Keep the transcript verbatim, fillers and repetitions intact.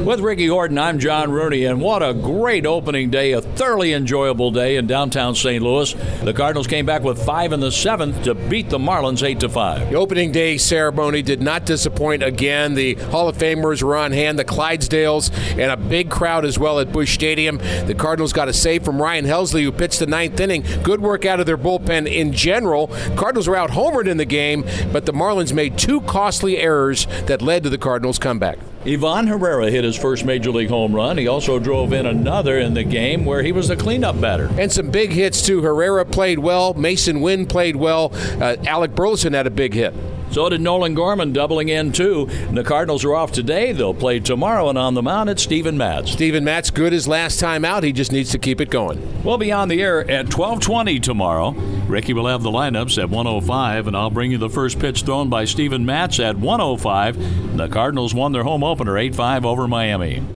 With Ricky Horton, I'm John Rooney, and what a great opening day, a thoroughly enjoyable day in downtown Saint Louis. The Cardinals came back with five in the seventh to beat the Marlins eight to five. The opening day ceremony did not disappoint again. The Hall of Famers were on hand, the Clydesdales, and a big crowd as well at Busch Stadium. The Cardinals got a save from Ryan Helsley, who pitched the ninth inning. Good work out of their bullpen in general. Cardinals were out homered in the game, but the Marlins made two costly errors that led to the Cardinals' comeback. Ivan Herrera hit his first Major League home run. He also drove in another in the game where he was the cleanup batter. And some big hits, too. Herrera played well. Mason Wynn played well. Uh, Alec Burleson had a big hit. So did Nolan Gorman, doubling in, too. And the Cardinals are off today. They'll play tomorrow, and on the mound, it's Steven Matz. Steven Matz, good his last time out. He just needs to keep it going. We'll be on the air at twelve twenty tomorrow. Ricky will have the lineups at one oh five, and I'll bring you the first pitch thrown by Steven Matz at one oh five. The Cardinals won their home opener eight five over Miami.